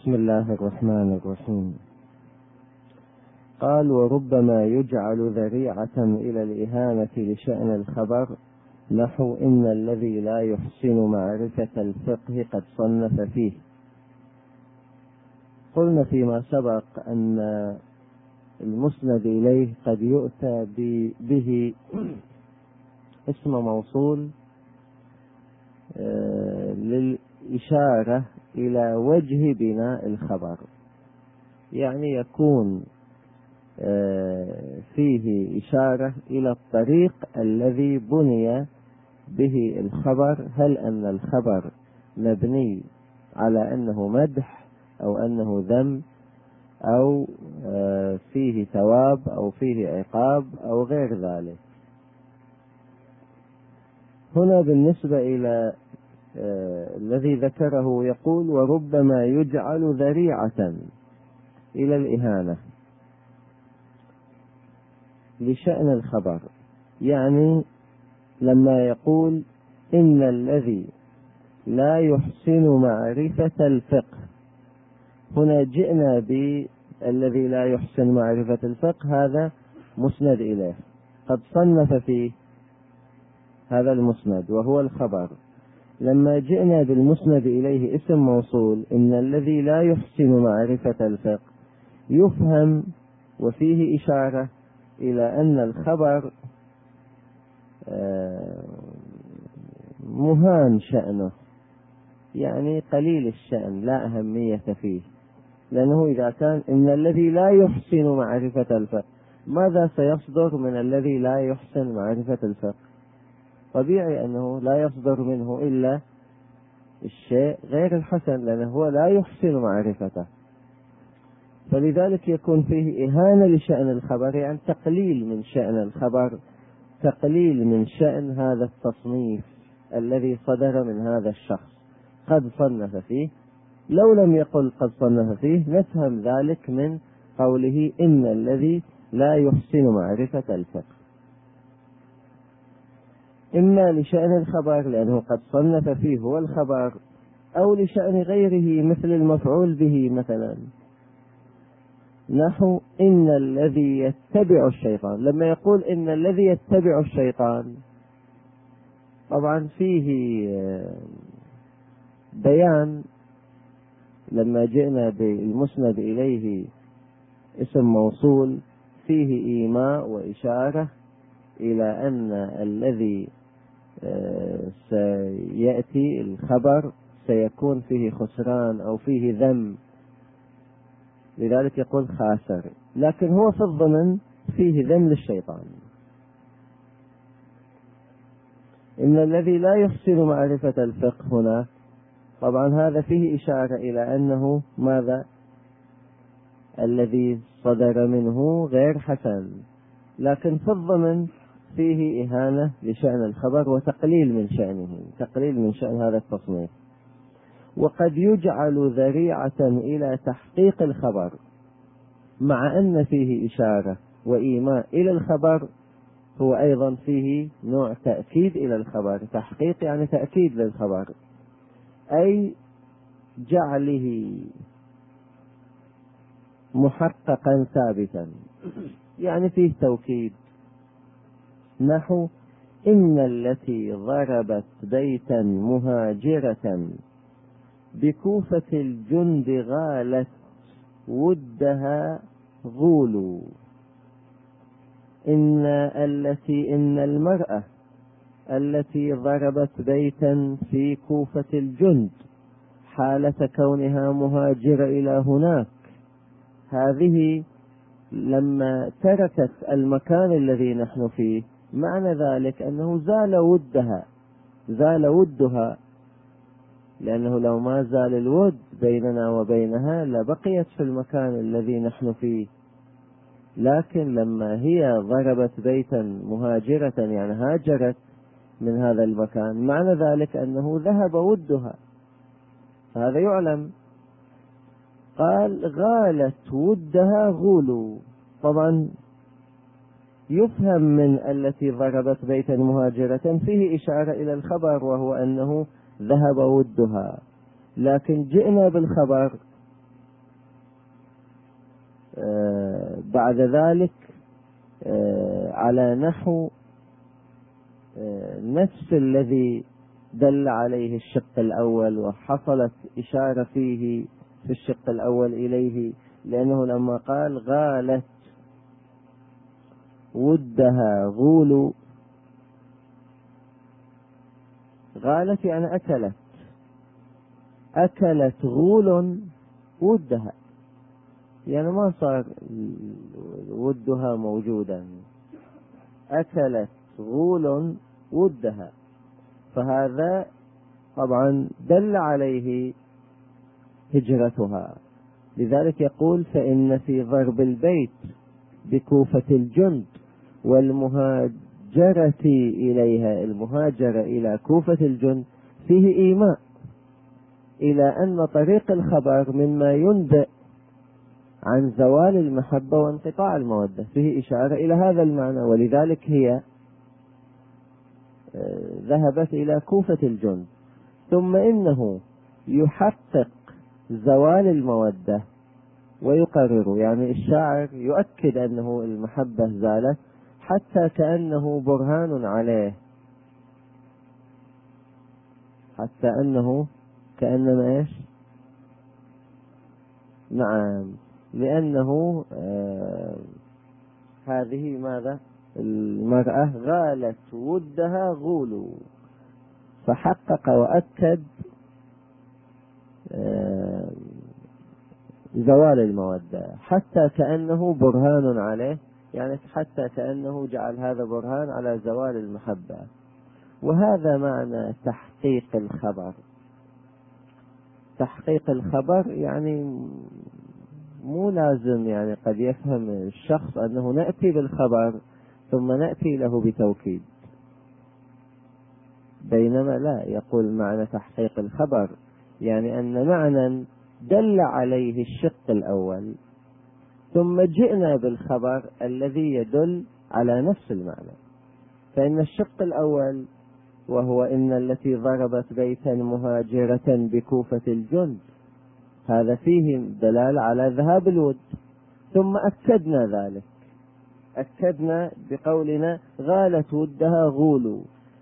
بسم الله الرحمن الرحيم. قال: وربما يجعل ذريعة إلى الإهانة لشأن الخبر، نحو إن الذي لا يحسن معرفة الفقه قد صنف فيه. قلنا فيما سبق أن المسند إليه قد يؤتى به اسم موصول للإشارة إلى وجه بناء الخبر، يعني يكون فيه إشارة إلى الطريق الذي بني به الخبر، هل أن الخبر مبني على أنه مدح أو أنه ذم أو فيه ثواب أو فيه عقاب أو غير ذلك. هنا بالنسبة إلى الذي ذكره يقول: وربما يجعل ذريعة إلى الإهانة لشأن الخبر، يعني لما يقول إن الذي لا يحسن معرفة الفقه، هنا جئنا بالذي لا يحسن معرفة الفقه، هذا مسند إليه قد صنف فيه هذا المسند وهو الخبر. لما جئنا بالمسند إليه اسم موصول إن الذي لا يحسن معرفة الفقه، يفهم وفيه إشارة إلى أن الخبر مهان شأنه، يعني قليل الشأن، لا أهمية فيه. لأنه إذا كان إن الذي لا يحسن معرفة الفقه، ماذا سيصدر من الذي لا يحسن معرفة الفقه؟ طبيعي أنه لا يصدر منه إلا الشيء غير الحسن، لأنه هو لا يحسن معرفته. فلذلك يكون فيه إهانة لشأن الخبر، يعني تقليل من شأن الخبر، تقليل من شأن هذا التصنيف الذي صدر من هذا الشخص قد صنف فيه. لو لم يقل قد صنف فيه نفهم ذلك من قوله إن الذي لا يحسن معرفة الفقه، إما لشأن الخبر لأنه قد صنف فيه هو الخبر، أو لشأن غيره مثل المفعول به مثلا، نحو إن الذي يتبع الشيطان. لما يقول إن الذي يتبع الشيطان، طبعا فيه بيان. لما جئنا بالمسند إليه اسم موصول فيه إيماء وإشارة إلى أن الذي سيأتي الخبر سيكون فيه خسران أو فيه ذم، لذلك يقول خاسر، لكن هو في الضمن فيه ذم للشيطان. إن الذي لا يحسن معرفة الفقه هنا، طبعا هذا فيه إشارة إلى أنه ماذا؟ الذي صدر منه غير حسن، لكن في الضمن فيه إهانة لشأن الخبر وتقليل من شأنه، تقليل من شأن هذا التصنيف. وقد يجعل ذريعة إلى تحقيق الخبر، مع أن فيه إشارة وإيماء إلى الخبر، هو أيضا فيه نوع تأكيد إلى الخبر. تحقيق يعني تأكيد للخبر، أي جعله محققا ثابتا، يعني فيه توكيد. نحو إن التي ضربت بيتا مهاجرة بكوفة الجند غالت ودها غول. إن المرأة التي ضربت بيتا في كوفة الجند حالة كونها مهاجرة إلى هناك، هذه لما تركت المكان الذي نحن فيه، معنى ذلك أنه زال ودها، لأنه لو ما زال الود بيننا وبينها لبقيت في المكان الذي نحن فيه. لكن لما هي ضربت بيتا مهاجرة، يعني هاجرت من هذا المكان، معنى ذلك أنه ذهب ودها، هذا يعلم. قال غالت ودها غول، طبعا يفهم من التي ضربت بيتا مهاجرة فيه إشارة إلى الخبر، وهو أنه ذهب ودها. لكن جئنا بالخبر بعد ذلك على نحو نفس الذي دل عليه الشق الأول، وحصلت إشارة فيه في الشق الأول إليه، لأنه لما قال غالت ودها غول، غالت يعني أكلت غول ودها، يعني ما صار ودها موجودا، أكلت غول ودها، فهذا طبعا دل عليه هجرتها. لذلك يقول فإن في ضرب البيت بكوفة الجند والمهاجرة إليها، المهاجرة إلى كوفة الجند فيه إيماء إلى أن طريق الخبر مما ينبئ عن زوال المحبة وانقطاع المودة، فيه إشارة إلى هذا المعنى، ولذلك هي ذهبت إلى كوفة الجند. ثم إنه يحقق زوال المودة ويقرر، يعني الشاعر يؤكد أنه المحبة زالت حتى كأنه برهان عليه، حتى أنه كأنما إيش؟ نعم، لأنه هذه ماذا؟ المرأة غالت ودها غول، فحقق وأكد زوال المودة حتى كأنه برهان عليه، يعني حتى كأنه جعل هذا برهان على زوال المحبة. وهذا معنى تحقيق الخبر. تحقيق الخبر يعني مو لازم، يعني قد يفهم الشخص أنه نأتي بالخبر ثم نأتي له بتوكيد، بينما لا، يقول معنى تحقيق الخبر يعني أن معنى دل عليه الشق الأول ثم جئنا بالخبر الذي يدل على نفس المعنى. فإن الشق الأول وهو إن التي ضربت بيتا مهاجرة بكوفة الجند، هذا فيه دلالة على ذهاب الود، ثم أكدنا ذلك، أكدنا بقولنا غالت ودها غول،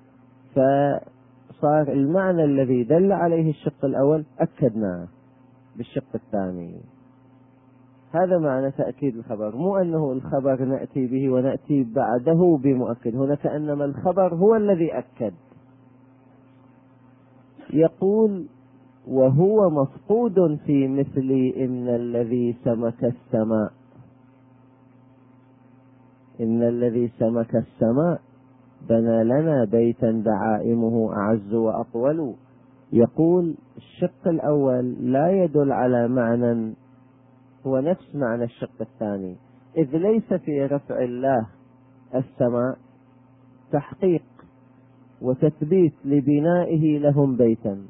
فصار المعنى الذي دل عليه الشق الأول أكدناه بالشق الثاني. هذا معنى تأكيد الخبر، مو أنه الخبر نأتي به ونأتي بعده بمؤكد، هنا كأنما الخبر هو الذي أكد. يقول وهو مفقود في مثل إن الذي سمك السماء، إن الذي سمك السماء بنى لنا بيتا دعائمه أعز وأطول. يقول الشق الأول لا يدل على معنى هو نفس معنى الشق الثاني، إذ ليس في رفع الله السماء تحقيق وتثبيت لبنائه لهم بيتا.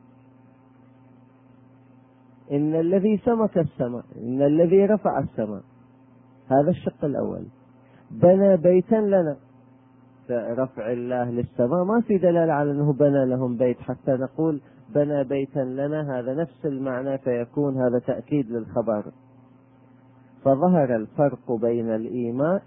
إن الذي سمك السماء، إن الذي رفع السماء، هذا الشق الأول. بنى بيتا لنا، رفع الله للسماء ما في دلالة على أنه بنى لهم بيت حتى نقول بنى بيتا لنا، هذا نفس المعنى، فيكون هذا تأكيد للخبر. فظهر الفرق بين الإيماء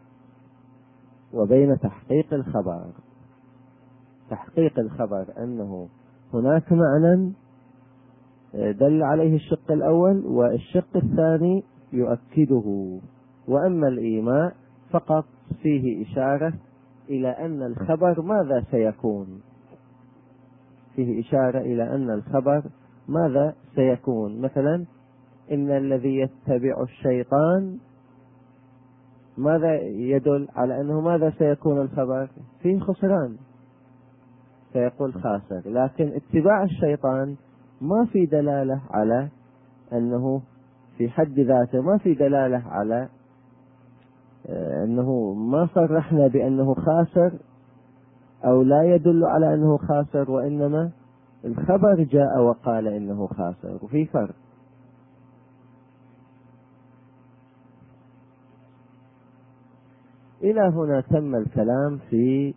وبين تحقيق الخبر. تحقيق الخبر أنه هناك معنى دل عليه الشق الأول والشق الثاني يؤكده، وأما الإيماء فقط فيه إشارة إلى أن الخبر ماذا سيكون، فيه إشارة إلى أن الخبر ماذا سيكون. مثلا إن الذي يتبع الشيطان، ماذا يدل على أنه ماذا سيكون الخبر؟ فيه خسران، سيقول خاسر. لكن اتباع الشيطان ما في دلالة على أنه في حد ذاته، ما في دلالة على أنه، ما صرحنا بأنه خاسر أو لا يدل على أنه خاسر، وإنما الخبر جاء وقال إنه خاسر، وفي فرق. إلى هنا تم الكلام في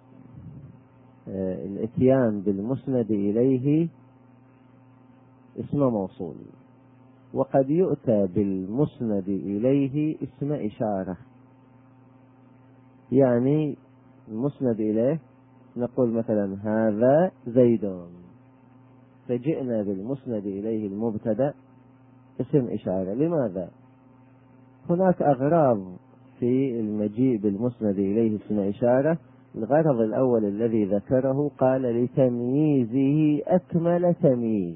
الاتيان بالمسند إليه اسم موصول. وقد يؤتى بالمسند إليه اسم إشارة. يعني المسند إليه نقول مثلا هذا زيد، فجئنا بالمسند إليه المبتدأ اسم إشارة. لماذا؟ هناك أغراض في المجيء بالمسند إليه اسم إشارة. الغرض الأول الذي ذكره قال لتمييزه أكمل تمييز،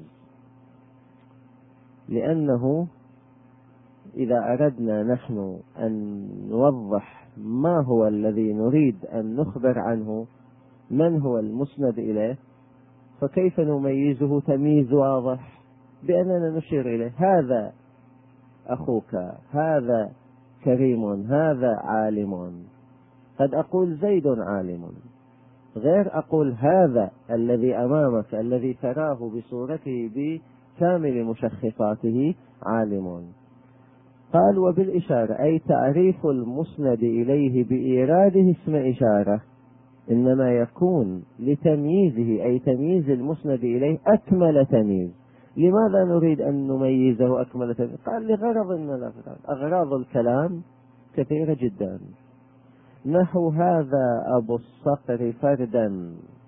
لأنه إذا أردنا نحن أن نوضح ما هو الذي نريد أن نخبر عنه، من هو المسند إليه، فكيف نميزه تمييز واضح؟ بأننا نشير إليه هذا أخوك، هذا كريم، هذا عالم. قد أقول زيد عالم، غير أقول هذا الذي أمامك الذي تراه بصورته بكامل مشخصاته عالم. قال وبالإشارة أي تعريف المسند إليه بإيراده اسم إشارة إنما يكون لتمييزه، أي تمييز المسند إليه أكمل تمييز. لماذا نريد أن نميزه أكمل تمييز؟ قال لغرض من الأغراض. أغراض الكلام كثيرة جدا، نحو هذا أبو الصقر فردا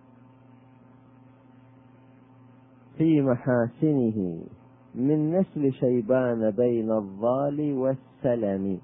في محاسنه من نسل شيبان بين الضال والسلم.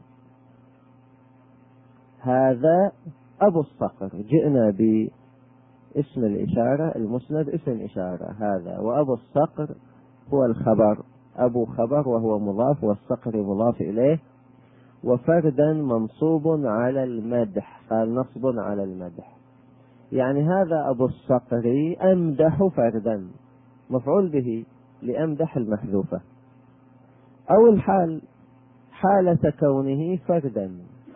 هذا أبو الصقر، جئنا باسم الإشارة، المسند اسم إشارة هذا، وأبو الصقر هو الخبر، أبو خبر وهو مضاف والصقر مضاف إليه، وفردا منصوب على المدح، قال نصب على المدح. يعني هذا أبو الصقر أمدح فردا، مفعول به لأمدح المحذوفة، أو الحال حالة كونه فردا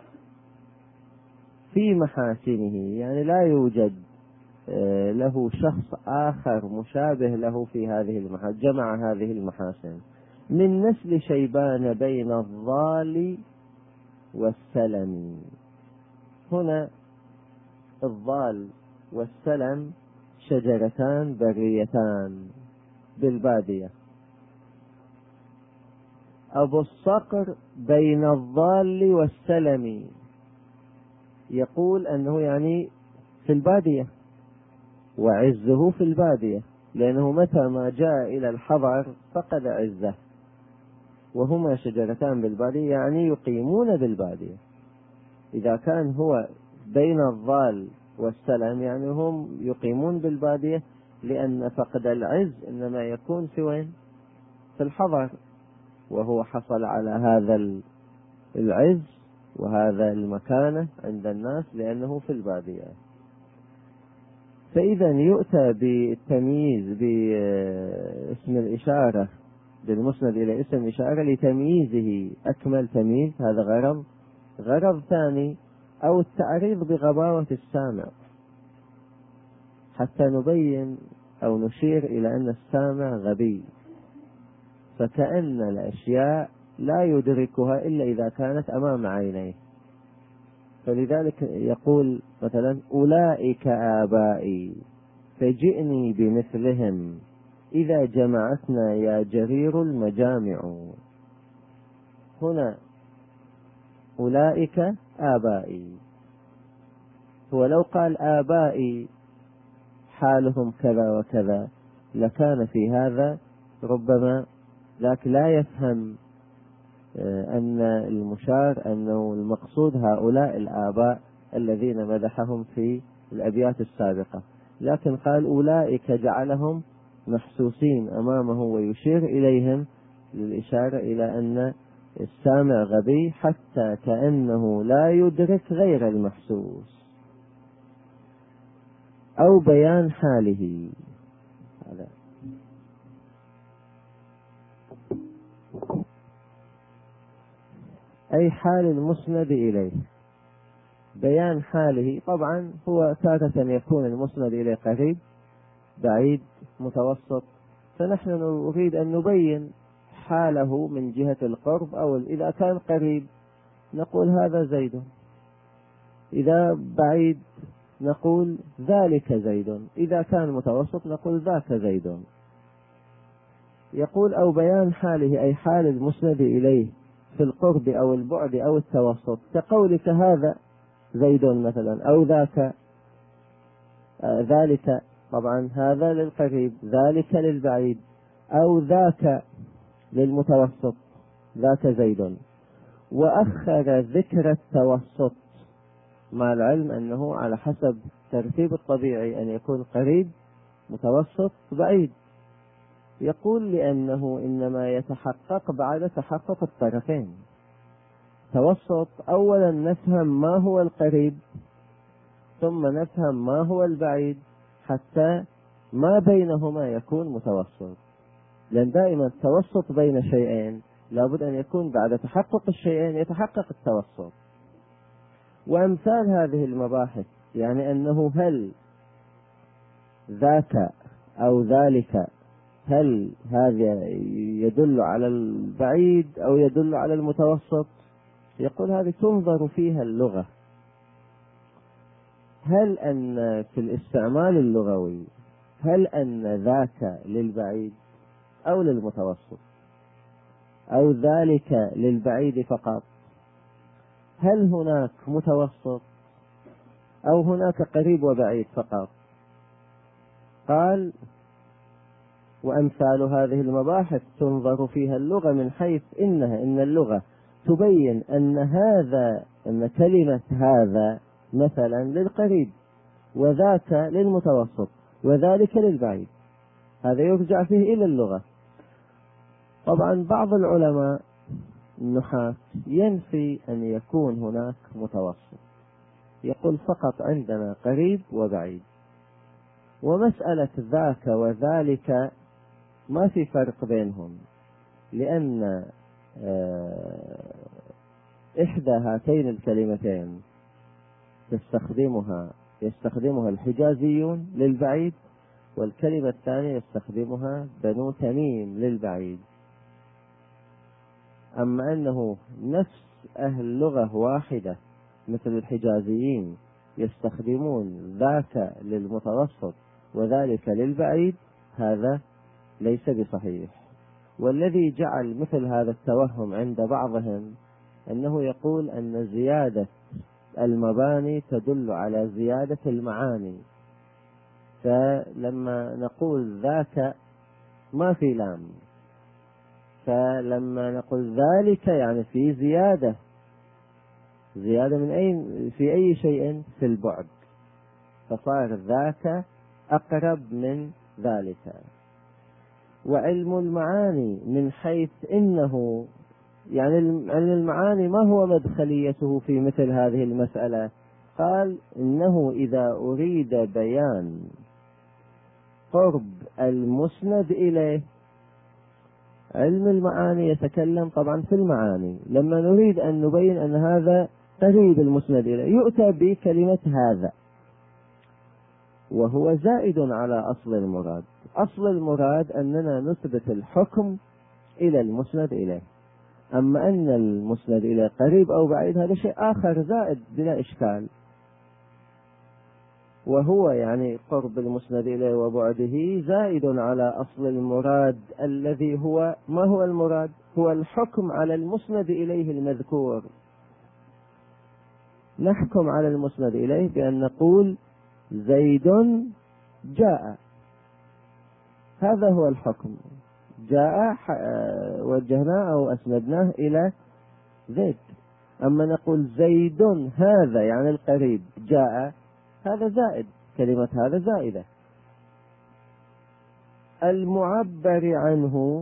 في محاسنه، يعني لا يوجد له شخص آخر مشابه له في هذه المحاسن، جمع هذه المحاسن. من نسل شيبان بين الضال والسلم. هنا الضال والسلم شجرتان بريتان بالبادية. أبو الصقر بين الضال والسلم، يقول أنه يعني في البادية، وعزه في البادية، لأنه متى ما جاء إلى الحضر فقد عزه، وهما شجرتان بالبادية يعني يقيمون بالبادية. إذا كان هو بين الضال والسلم يعني هم يقيمون بالبادية، لأن فقد العز إنما يكون في وين؟ في الحضر، وهو حصل على هذا العز وهذا المكانة عند الناس لأنه في البادية. فإذا يؤتى بالتمييز باسم الإشارة بالمسند إلى اسم إشارة لتمييزه أكمل تمييز، هذا غرض. غرض ثاني أو التعريض بغباوة السامع، حتى نبين أو نشير إلى أن السامع غبي، فكأن الأشياء لا يدركها إلا إذا كانت أمام عينيه. فلذلك يقول مثلا أولئك آبائي فجئني بمثلهم إذا جمعتنا يا جرير المجامع. هنا أولئك آبائي، هو لو قال آبائي حالهم كذا وكذا لكان في هذا ربما ذاك لا يفهم أن المشار أنه المقصود هؤلاء الآباء الذين مدحهم في الأبيات السابقة، لكن قال أولئك جعلهم محسوسين أمامه ويشير إليهم للإشارة إلى أن السامع غبي حتى كأنه لا يدرك غير المحسوس، أو بيان حاله. هذا أي حال المسند إليه، بيان حاله. طبعا هو تارة يكون المسند إليه قريب، بعيد، متوسط، فنحن نريد أن نبين حاله من جهة القرب، أو إذا كان قريب نقول هذا زيد، إذا بعيد نقول ذلك زيد، إذا كان متوسط نقول ذاك زيد. يقول أو بيان حاله أي حال المسند إليه في القرب أو البعد أو التوسط، كقولك هذا زيد مثلا، أو ذاك ذلك، طبعا هذا للقريب، ذلك للبعيد، أو ذاك للمتوسط، ذاك زيد. وأخر ذكر التوسط مع العلم أنه على حسب ترتيب الطبيعي أن يكون قريب متوسط بعيد. يقول لأنه إنما يتحقق بعد تحقق الطرفين. توسط أولا نفهم ما هو القريب، ثم نفهم ما هو البعيد، حتى ما بينهما يكون متوسط. لأن دائما التوسط بين شيئين لابد أن يكون بعد تحقق الشيئين يتحقق التوسط. وأمثال هذه المباحث يعني أنه هل ذاك أو ذلك، هل هذا يدل على البعيد أو يدل على المتوسط؟ يقول هذه تنظر فيها اللغة، هل أن في الاستعمال اللغوي هل أن ذاك للبعيد أو للمتوسط، أو ذلك للبعيد فقط، هل هناك متوسط أو هناك قريب وبعيد فقط. قال وأمثال هذه المباحث تنظر فيها اللغة من حيث إن اللغة تبين أن كلمة هذا مثلا للقريب، وذاك للمتوسط، وذلك للبعيد. هذا يرجع فيه إلى اللغة. طبعا بعض العلماء النحاة ينفي أن يكون هناك متوسط، يقول فقط عندنا قريب وبعيد، ومسألة ذاك وذلك ما في فرق بينهم، لأن إحدى هاتين الكلمتين يستخدمها الحجازيون للبعيد، والكلمة الثانية يستخدمها بنو تميم للبعيد. أما أنه نفس أهل لغة واحدة مثل الحجازيين يستخدمون ذاك للمتوسط وذلك للبعيد، هذا ليس بصحيح. والذي جعل مثل هذا التوهم عند بعضهم أنه يقول أن زيادة المباني تدل على زيادة المعاني، فلما نقول ذاك ما في لام، فلما نقول ذلك يعني في زيادة من في أي شيء؟ في البعد، فصار ذاك أقرب من ذلك. وعلم المعاني من حيث إنه يعني علم المعاني ما هو مدخليته في مثل هذه المسألة؟ قال إنه إذا أريد بيان قرب المسند إليه، علم المعاني يتكلم طبعا في المعاني. لما نريد أن نبين أن هذا قريب المسند إليه يؤتى بكلمة هذا، وهو زائد على أصل المراد. أصل المراد أننا نثبت الحكم إلى المسند إليه، أما أن المسند إليه قريب أو بعيد هذا شيء آخر زائد بلا إشكال، وهو يعني قرب المسند إليه وبعده زائد على أصل المراد الذي هو ما هو المراد؟ هو الحكم على المسند إليه المذكور. نحكم على المسند إليه بأن نقول زيد جاء، هذا هو الحكم. جاء وجهناه أو أسندناه إلى زيد. أما نقول زيد هذا يعني القريب جاء، هذا زائد، كلمة هذا زائدة. المعبر عنه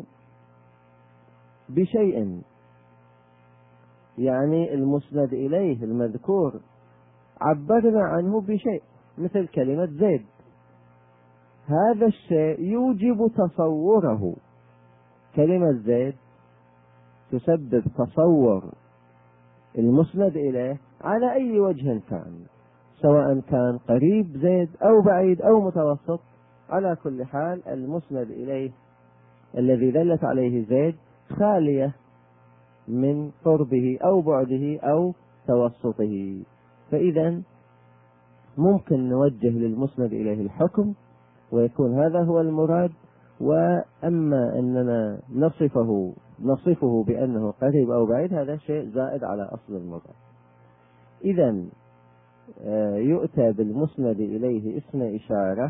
بشيء يعني المسند إليه المذكور عبرنا عنه بشيء مثل كلمة زيد، هذا الشيء يوجب تصوره. كلمة زيد تسبب تصور المسند إليه على أي وجه كان، سواء كان قريب زيد أو بعيد أو متوسط. على كل حال المسند إليه الذي دلت عليه زيد خالية من قربه أو بعده أو توسطه، فإذا ممكن نوجه للمسند إليه الحكم ويكون هذا هو المراد، وأما أننا نصفه بأنه قريب أو بعيد هذا شيء زائد على أصل المضاف. إذن يؤتى بالمسند إليه اسم إشارة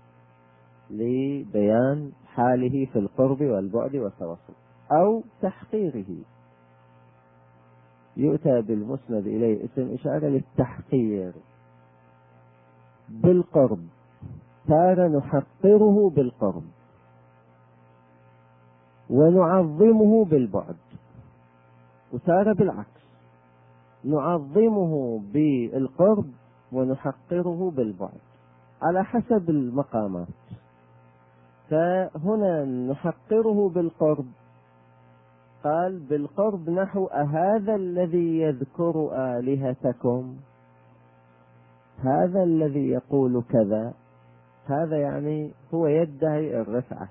لبيان حاله في القرب والبعد والتوسط أو تحقيره. يؤتى بالمسند إليه اسم إشارة للتحقير بالقرب، تارة نحقره بالقرب ونعظمه بالبعد، وتارة بالعكس نعظمه بالقرب ونحقره بالبعد على حسب المقامات. فهنا نحقره بالقرب، قال بالقرب نحو أهذا الذي يذكر آلهتكم، هذا الذي يقول كذا، هذا يعني هو يدعي الرفعة،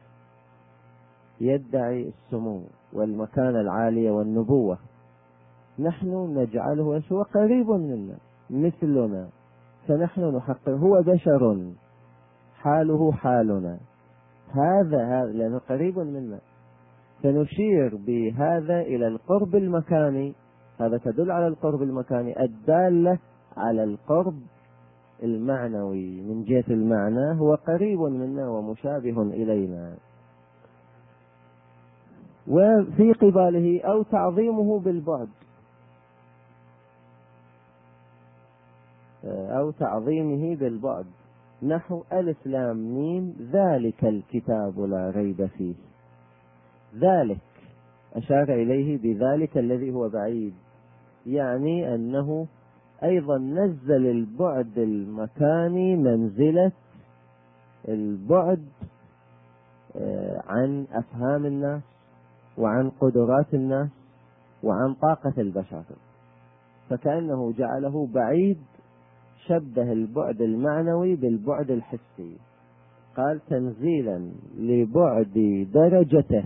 يدعي السمو والمكانة العالية والنبوة، نحن نجعله هو قريب منا مثلنا، فنحن نحقر هو بشر حاله حالنا، هذا لأنه قريب منا، فنشير بهذا إلى القرب المكاني، هذا تدل على القرب المكاني الدالة على القرب المعنوي من جهة المعنى، هو قريب منا ومشابه إلينا. وفي قباله أو تعظيمه بالبعد، أو تعظيمه بالبعد نحو ألف لام ميم ذلك الكتاب لا ريب فيه. ذلك أشار إليه بذلك الذي هو بعيد، يعني أنه أيضا نزل البعد المكاني منزلة البعد عن أفهام الناس وعن قدرات الناس وعن طاقة البشر، فكأنه جعله بعيد، شبه البعد المعنوي بالبعد الحسي، قال تنزيلا لبعد درجته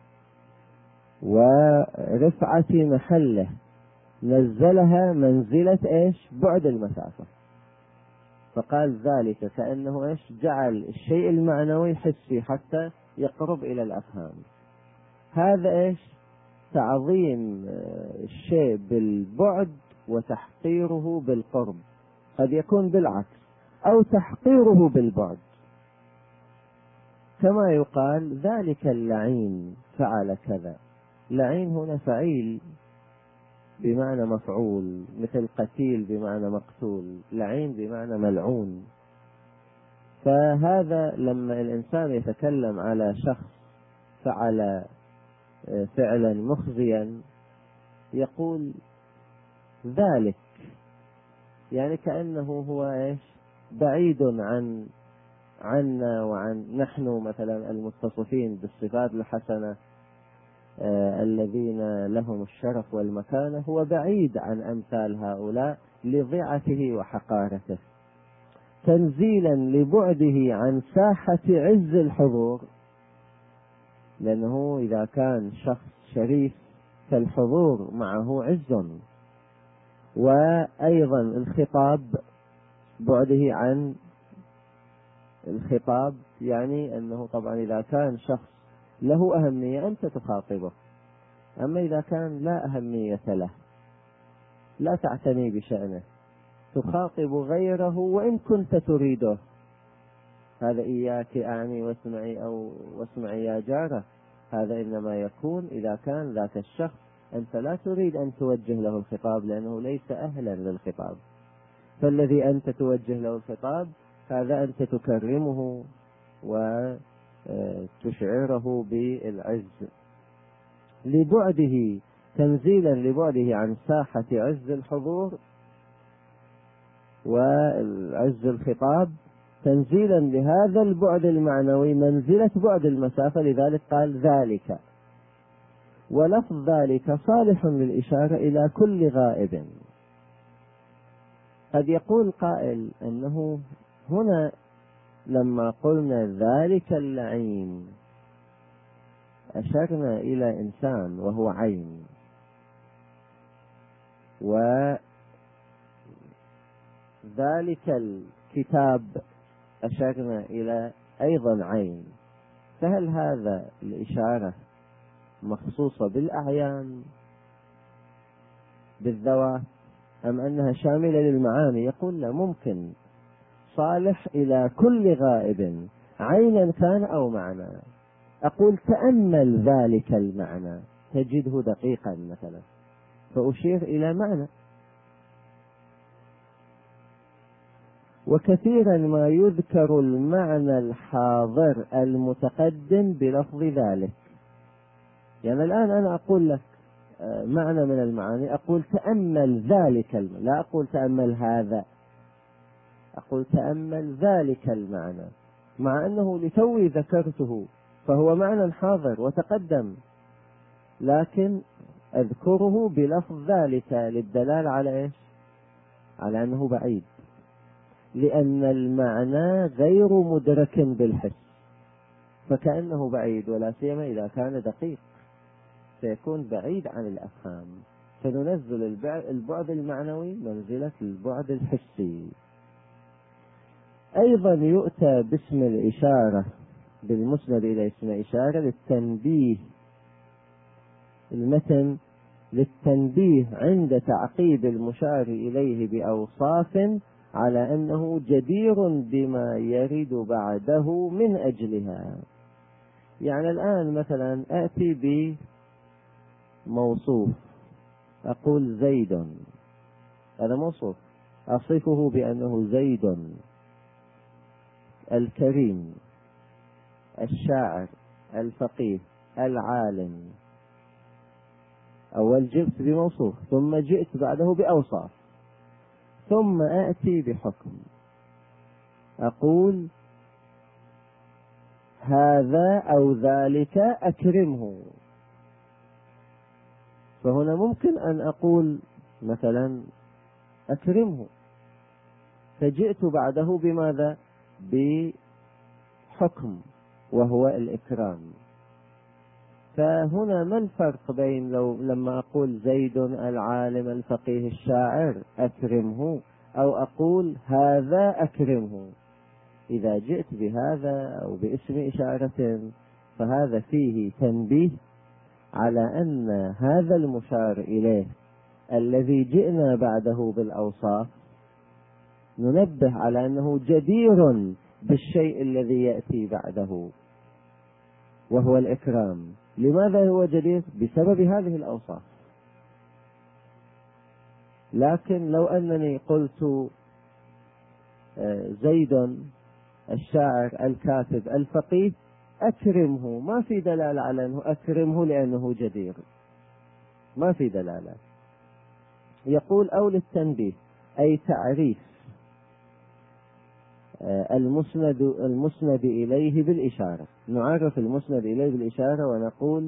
ورفعة محله نزلها منزلة ايش؟ بعد المسافة، فقال ذلك كأنه ايش؟ جعل الشيء المعنوي حسي حتى يقرب إلى الأفهام. هذا ايش؟ تعظيم الشيء بالبعد وتحقيره بالقرب، قد يكون بالعكس أو تحقيره بالبعد، كما يقال ذلك اللعين فعل كذا. لعين هنا فعيل بمعنى مفعول، مثل قتيل بمعنى مقتول، لعين بمعنى ملعون. فهذا لما الإنسان يتكلم على شخص فعل فعلا مخزيا يقول ذلك، يعني كأنه هو ايش؟ بعيد عنا وعن نحن مثلا المتصفين بالصفات الحسنة الذين لهم الشرف والمكانة، هو بعيد عن أمثال هؤلاء لضعته وحقارته، تنزيلا لبعده عن ساحة عز الحضور، لأنه إذا كان شخص شريف فالحضور معه عز. وأيضا الخطاب بعده عن الخطاب، يعني أنه طبعا إذا كان شخص له أهمية أنت تخاطبه، أما إذا كان لا أهمية له لا تعتني بشأنه تخاطب غيره وإن كنت تريده، هذا إياك أعني واسمعي أو واسمعي يا جارة، هذا إنما يكون إذا كان ذاك الشخص أنت لا تريد أن توجه له الخطاب لأنه ليس أهلا للخطاب، فالذي أنت توجه له الخطاب هذا أنت تكرمه وتشعره بالعز. لبعده تنزيلا لبعده عن ساحة عز الحضور وعز الخطاب، تنزيلا لهذا البعد المعنوي منزلة بعد المسافة، لذلك قال ذلك. ولفظ ذلك صالح للإشارة إلى كل غائب. قد يقول قائل أنه هنا لما قلنا ذلك اللعين أشرنا إلى إنسان وهو عين، وذلك الكتاب أشرنا إلى أيضا عين، فهل هذا الإشارة مخصوصة بالأعيان بالذوات أم أنها شاملة للمعاني؟ يقول لا، ممكن صالح إلى كل غائب عينا كان أو معنى. أقول تأمل ذلك المعنى تجده دقيقا مثلا، فأشير إلى معنى. وكثيرا ما يذكر المعنى الحاضر المتقدم بلفظ ذلك. يعني الآن أنا أقول لك معنى من المعاني، أقول تأمل ذلك المعنى، لا أقول تأمل هذا، أقول تأمل ذلك المعنى، مع أنه لتوي ذكرته فهو معنى حاضر وتقدم، لكن أذكره بلفظ ذلك للدلالة على إيش؟ على أنه بعيد، لأن المعنى غير مدرك بالحس، فكأنه بعيد، ولا سيما إذا كان دقيق سيكون بعيد عن الأفهام، فننزل البعد المعنوي منزلة البعد الحسي. أيضا يؤتى باسم الإشارة بالمسند إلى اسم إشارة للتنبيه، المتن للتنبيه عند تعقيب المشار إليه بأوصاف على أنه جدير بما يرد بعده من أجلها. يعني الآن مثلا أتي بموصوف، أقول زيد، هذا موصوف أصفه بأنه زيد الكريم الشاعر الفقيه العالم. أول جئت بموصوف ثم جئت بعده بأوصاف، ثم آتي بحكم، أقول هذا أو ذلك أكرمه. فهنا ممكن أن أقول مثلا أكرمه، فجئت بعده بماذا؟ بحكم وهو الإكرام. فهنا ما الفرق بين لما أقول زيد العالم الفقيه الشاعر أكرمه، أو أقول هذا أكرمه؟ إذا جئت بهذا أو باسم إشارة فهذا فيه تنبيه على أن هذا المشار إليه الذي جئنا بعده بالأوصاف ننبه على أنه جدير بالشيء الذي يأتي بعده وهو الإكرام. لماذا هو جدير؟ بسبب هذه الأوصاف. لكن لو أنني قلت زيد الشاعر الكاتب الفقيه أكرمه، ما في دلالة على أنه أكرمه لأنه جدير، ما في دلالة. يقول أو للتنبيه، أي تعريف المسند إليه بالإشارة. نعرف المسند إليه بالإشارة ونقول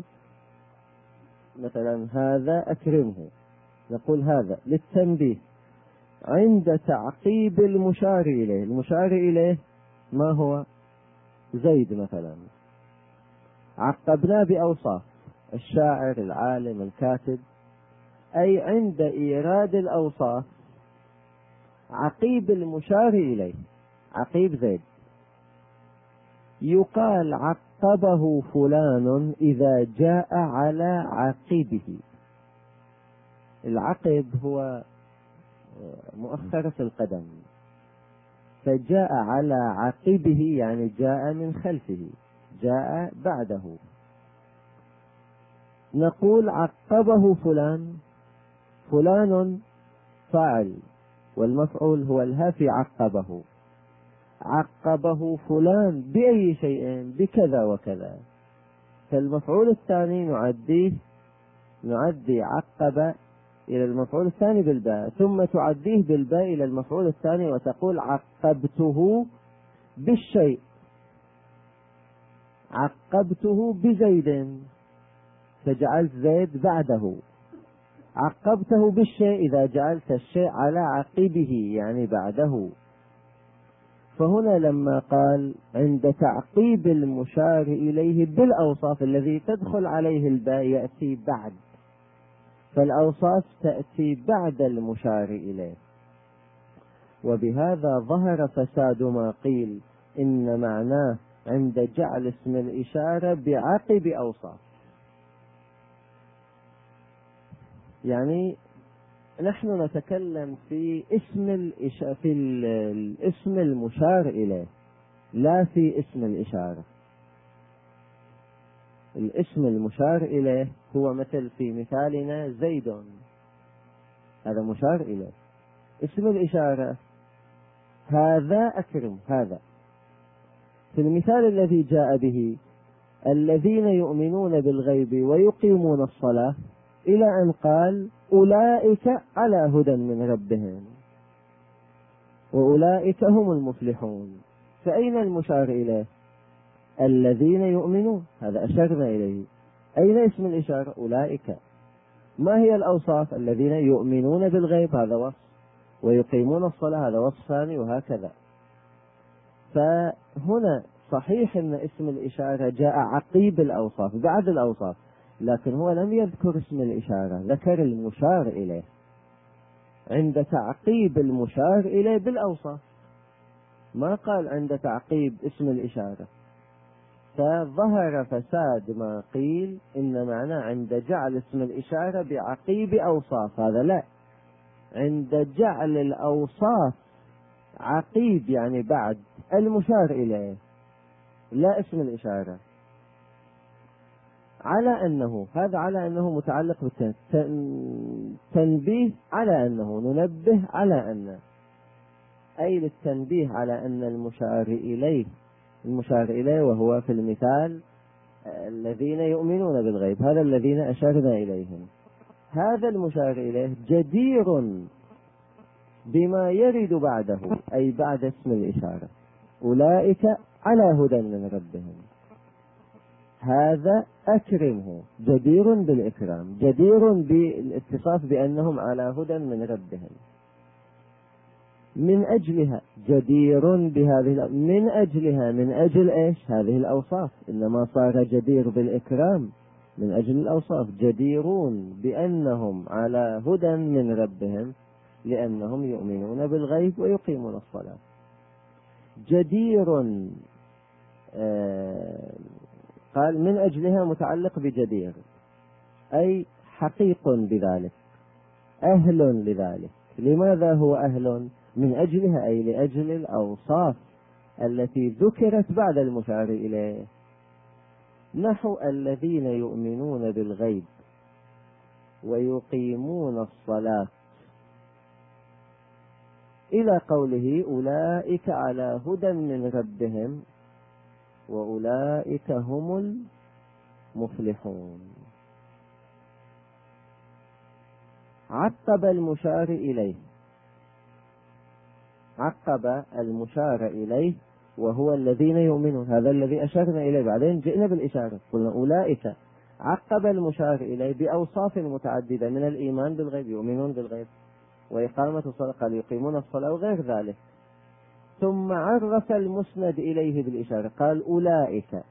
مثلا هذا أكرمه، نقول هذا للتنبيه عند تعقيب المشار إليه. المشار إليه ما هو؟ زيد مثلا، عقبنا بأوصاف الشاعر العالم الكاتب، أي عند إيراد الأوصاف عقيب المشار إليه، عقيب زيد، يقال عقبه فلان إذا جاء على عقبه. العقب هو مؤخرة القدم، فجاء على عقبه يعني جاء من خلفه، جاء بعده. نقول عقبه فلان، فلان فاعل والمفعول هو الهافي عقبه، عقبه فلان بأي شيء؟ بكذا وكذا. فالمفعول الثاني نعدي عقب إلى المفعول الثاني بالباء، ثم تعديه بالباء إلى المفعول الثاني وتقول عقبته بالشيء، عقبته بزيد فجعلت زيد بعده، عقبته بالشيء إذا جعلت الشيء على عقبه يعني بعده. فهنا لما قال عند تعقيب المشار إليه بالأوصاف الذي تدخل عليه الباء يأتي بعد، فالأوصاف تأتي بعد المشار إليه. وبهذا ظهر فساد ما قيل إن معناه عند جعل اسم الإشارة بعقب أوصاف. يعني نحن نتكلم في الاسم المشار إليه، لا في اسم الإشارة. الاسم المشار إليه هو مثل في مثالنا زيد، هذا مشار إليه. اسم الإشارة هذا أكرم، هذا في المثال الذي جاء به الذين يؤمنون بالغيب ويقيمون الصلاة، إلى أن قال أولئك على هدى من ربهم وأولئك هم المفلحون. فأين المشار إليه؟ الذين يؤمنون، هذا أشرنا إليه. أين اسم الإشارة؟ أولئك. ما هي الأوصاف؟ الذين يؤمنون بالغيب، هذا وصف، ويقيمون الصلاة، هذا وصف ثاني، وهكذا. فهنا صحيح أن اسم الإشارة جاء عقيب الأوصاف، بعد الأوصاف، لكن هو لم يذكر اسم الإشارة، ذكر المشار إليه عند تعقيب المشار إليه بالأوصاف، ما قال عند تعقيب اسم الإشارة. فظهر فساد ما قيل إن معناه عند جعل اسم الإشارة بعقيب أوصاف، هذا لا، عند جعل الأوصاف عقيب يعني بعد المشار إليه، لا اسم الإشارة. على أنه هذا على أنه متعلق بالتنبيه، على أنه ننبه على أن، أي للتنبيه على أن المشار إليه وهو في المثال الذين يؤمنون بالغيب، هذا الذين أشرنا إليهم، هذا المشار إليه جدير بما يرد بعده، أي بعد اسم الإشارة، أولئك على هدى من ربهم، هذا أكرمه، جدير بالإكرام، جدير بالاتصاف بأنهم على هدى من ربهم. من أجلها جدير بهذه، من أجلها، من أجل إيش؟ هذه الأوصاف، إنما صار جدير بالإكرام من أجل الأوصاف، جديرون بأنهم على هدى من ربهم لأنهم يؤمنون بالغيب ويقيمون الصلاة. جدير قال من أجلها متعلق بجدير، أي حقيق بذلك، أهل لذلك. لماذا هو أهل؟ من أجلها، أي لأجل الأوصاف التي ذكرت بعد المشار إليه، نحو الذين يؤمنون بالغيب ويقيمون الصلاة، إلى قوله أولئك على هدى من ربهم وأولئك هم المفلحون. عقب المشار إليه، عقب المشار إليه وهو الذين يؤمنون، هذا الذي أشرنا إليه، بعدين جئنا بالإشارة قلنا أولئك، عقب المشار إليه بأوصاف متعددة من الإيمان بالغيب، يؤمنون بالغيب وإقامة الصلاة، قال يقيمون الصلاة وغير ذلك، ثم عرف المسند إليه بالإشارة، قال أولئك،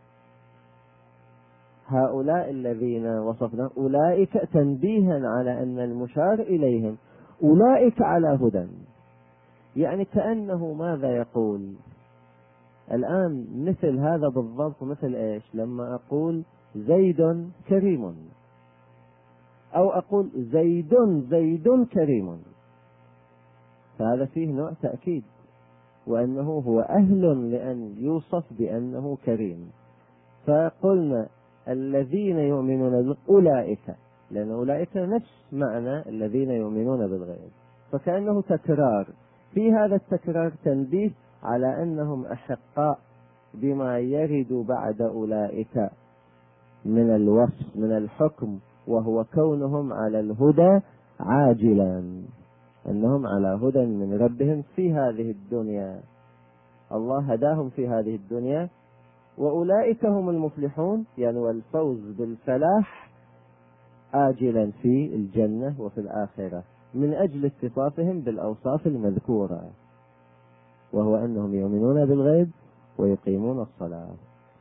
هؤلاء الذين وصفنا، أولئك تنبيها على أن المشار إليهم أولئك على هدى. يعني كأنه ماذا يقول الآن؟ مثل هذا بالضبط، مثل إيش؟ لما أقول زيد كريم، أو أقول زيد كريم، فهذا فيه نوع تأكيد، وأنه هو أهل لأن يوصف بأنه كريم. فقلنا الذين يؤمنون أولئك، لأن أولئك نفس معنى الذين يؤمنون بالغيب، فكأنه تكرار، في هذا التكرار تنبيه على أنهم أحقاء بما يرد بعد أولئك من الوصف، من الحكم، وهو كونهم على الهدى عاجلا، أنهم على هدى من ربهم في هذه الدنيا، الله هداهم في هذه الدنيا، وأولئك هم المفلحون، يعني والفوز بالفلاح آجلا في الجنة وفي الآخرة، من أجل اتصافهم بالأوصاف المذكورة، وهو أنهم يؤمنون بالغيب ويقيمون الصلاة.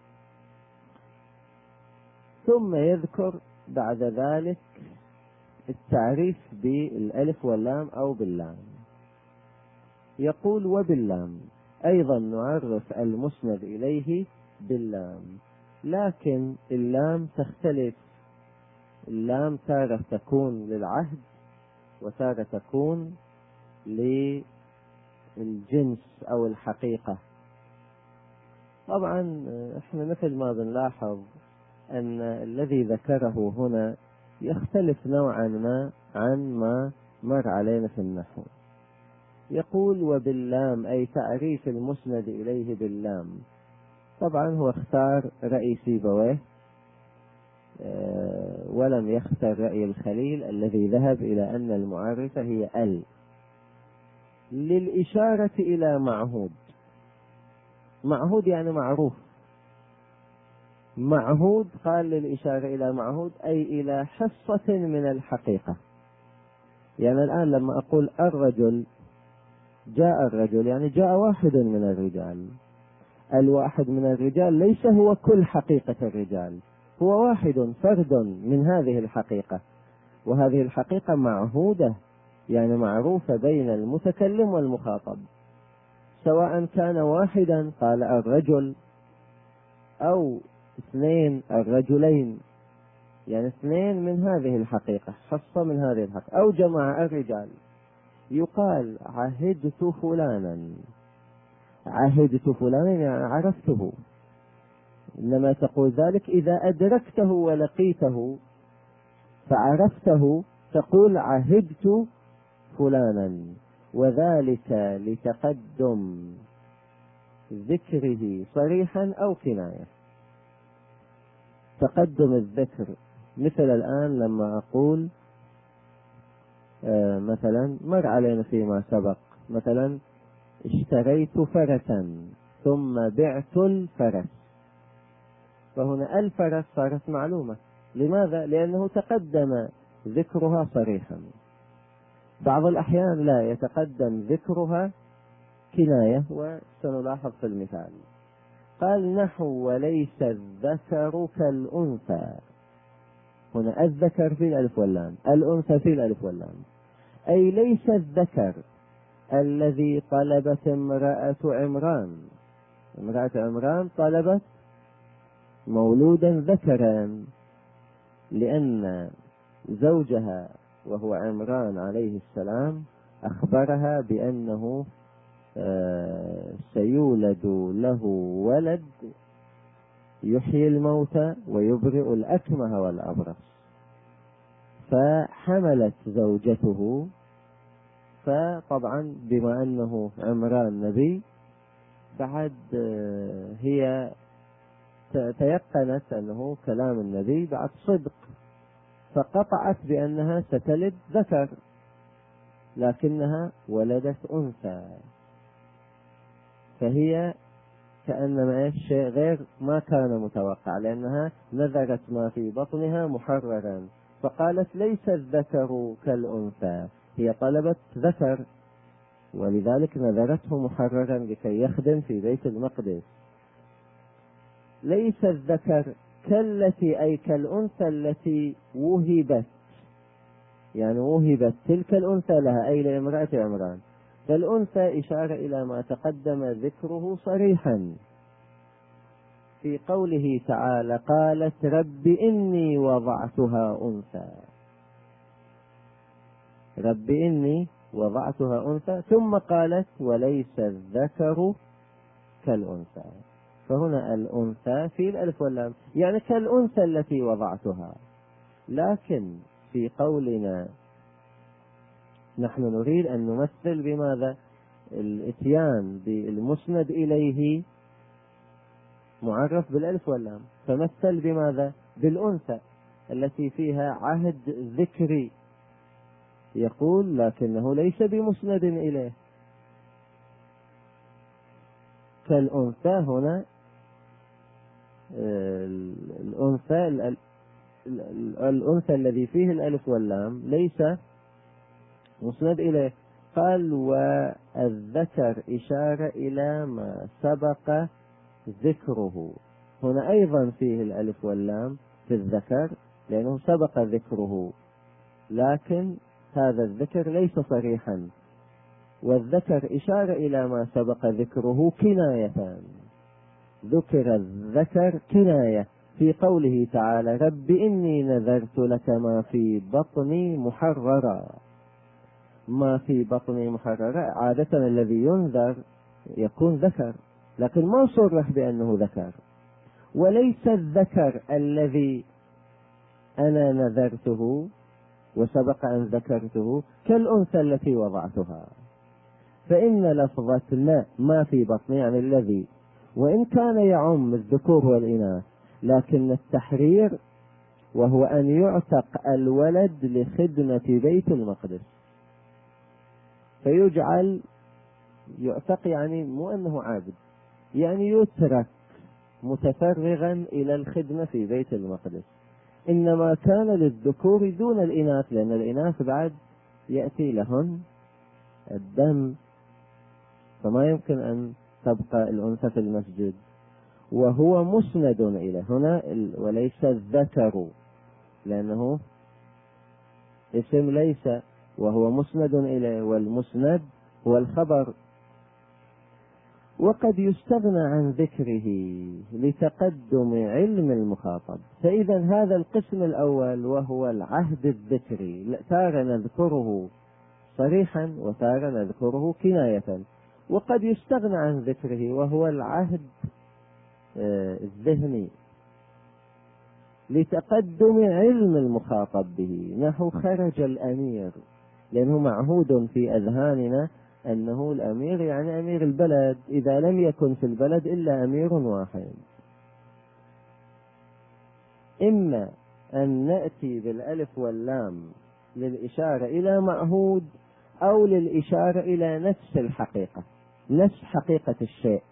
ثم يذكر بعد ذلك التعريف بالألف واللام أو باللام، يقول وباللام أيضا نعرف المسند إليه باللام، لكن اللام تختلف. اللام تارة تكون للعهد وتارة تكون للجنس أو الحقيقة. طبعا احنا مثل ما بنلاحظ أن الذي ذكره هنا يختلف نوعا ما عن ما مر علينا في النحو. يقول وباللام أي تعريف المسند إليه باللام. طبعا هو اختار رأي سيبويه ولم يختر رأي الخليل الذي ذهب إلى أن المعرفة هي ال للإشارة إلى معهود. معهود يعني معروف. معهود قال للإشارة إلى معهود أي إلى حصة من الحقيقة. يعني الآن لما أقول الرجل جاء الرجل يعني جاء واحد من الرجال. الواحد من الرجال ليس هو كل حقيقة الرجال، هو واحد فرد من هذه الحقيقة، وهذه الحقيقة معهودة يعني معروفة بين المتكلم والمخاطب، سواء كان واحدا قال الرجل أو اثنين الرجلين، يعني اثنين من هذه الحقيقة حصة من هذه الحقيقة، أو جمع الرجال. يقال عهدت فلانا، عهدت فلانا يعني عرفته، إنما تقول ذلك إذا أدركته ولقيته فعرفته تقول عهدت فلانا، وذلك لتقدم ذكره صريحا أو كناية. تقدم الذكر مثل الآن لما أقول مثلا مر علينا فيما سبق مثلا اشتريت فرسا ثم بعت الفرس، فهنا الفرس صارت معلومة. لماذا؟ لأنه تقدم ذكرها صريحا. بعض الأحيان لا يتقدم ذكرها كناية، وسنلاحظ في المثال. قال نحو وليس الذكر كالأنثى. هنا الذكر في الألف واللام، الأنثى في الألف واللام، أي ليس الذكر الذي طلبت امرأة عمران. امرأة عمران طلبت مولودا ذكرا لأن زوجها وهو عمران عليه السلام أخبرها بأنه سيولد له ولد يحيي الموتى ويبرئ الأكمه والأبرص، فحملت زوجته. فطبعا بما أنه عمران نبي بعد هي تيقنت أنه كلام النبي بعد صدق، فقطعت بأنها ستلد ذكر لكنها ولدت أنثى، فهي كأنما شيء غير ما كان متوقع، لأنها نذرت ما في بطنها محررا، فقالت ليس الذكر كالأنثى، هي طلبت ذكر ولذلك نذرته محررا لكي يخدم في بيت المقدس. ليس الذكر كالتي أي كالأنثى التي وهبت، يعني وهبت تلك الأنثى لها أي لامرأة عمران. فالأنثى إشارة إلى ما تقدم ذكره صريحا في قوله تعالى قالت رب إني وضعتها أنثى. رب إني وضعتها أنثى، ثم قالت وليس الذكر كالأنثى. فهنا الأنثى في الألف واللام يعني كالأنثى التي وضعتها. لكن في قولنا نحن نريد أن نمثل بماذا؟ الاتيان بالمسند إليه معرف بالألف واللام، فمثل بماذا؟ بالأنثى التي فيها عهد ذكري. يقول لكنه ليس بمسند إليه. كالأنثى هنا الأنثى الذي فيه الألف واللام ليس مسند إليه. قال والذكر إشارة إلى ما سبق ذكره. هنا أيضا فيه الألف واللام في الذكر لأنه سبق ذكره، لكن هذا الذكر ليس صريحا، والذكر إشارة إلى ما سبق ذكره كنايتان. ذكر الذكر كناية في قوله تعالى رب إني نذرت لك ما في بطني محررا. ما في بطني محررا عادة الذي ينذر يكون ذكر، لكن ما صرح بأنه ذكر، وليس الذكر الذي أنا نذرته وسبق أن ذكرته كالأنثى التي وضعتها. فإن لفظة ما في بطني يعني الذي، وإن كان يعم الذكور والإناث، لكن التحرير وهو أن يعتق الولد لخدمة بيت المقدس، فيجعل يعتق يعني مو أنه عابد، يعني يترك متفرغا إلى الخدمة في بيت المقدس. إنما كان للذكور دون الإناث، لأن الإناث بعد يأتي لهن الدم، فما يمكن أن تبقى الأنثى في المسجد، وهو مسند إليه هنا وليس الذكر، لأنه اسم ليس، وهو مسند إليه، والمسند هو الخبر. وقد يستغنى عن ذكره لتقدم علم المخاطب. فإذا هذا القسم الأول وهو العهد الذكري تارة نذكره صريحا وتارة نذكره كناية، وقد يستغنى عن ذكره وهو العهد الذهني لتقدم علم المخاطب به، نحو خرج الأمير، لأنه معهود في أذهاننا أنه الأمير يعني أمير البلد، إذا لم يكن في البلد إلا أمير واحد. إما أن نأتي بالألف واللام للإشارة إلى معهود، أو للإشارة إلى نفس الحقيقة، نفس حقيقة الشيء.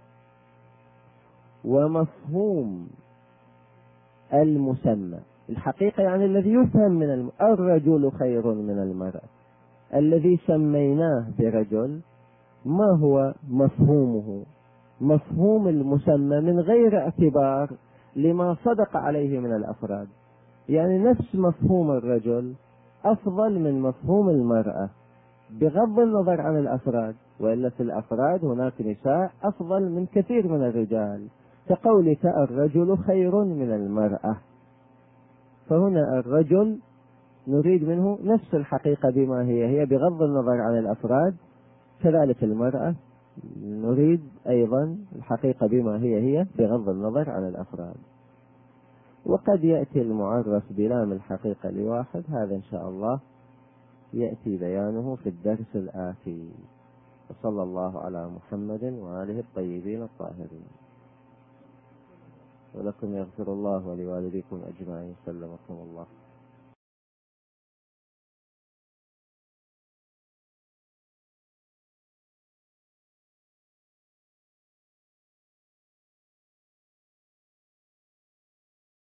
ومفهوم المسمى الحقيقة يعني الذي يفهم من الرجل خير من المرأة، الذي سميناه برجل ما هو مفهومه؟ مفهوم المسمى من غير اعتبار لما صدق عليه من الأفراد، يعني نفس مفهوم الرجل أفضل من مفهوم المرأة بغض النظر عن الأفراد، وإلا في الأفراد هناك نساء أفضل من كثير من الرجال، كقولك الرجل خير من المرأة. فهنا الرجل نريد منه نفس الحقيقة بما هي بغض النظر عن الأفراد، كذلك المرأة نريد أيضا الحقيقة بما هي بغض النظر عن الأفراد. وقد يأتي المعرف بلام الحقيقة لواحد، هذا إن شاء الله يأتي بيانه في الدرس الآتي. وصلى الله على محمد وآله الطيبين الطاهرين. ولكم يغفر الله ولوالديكم أجمعين. سلمكم الله.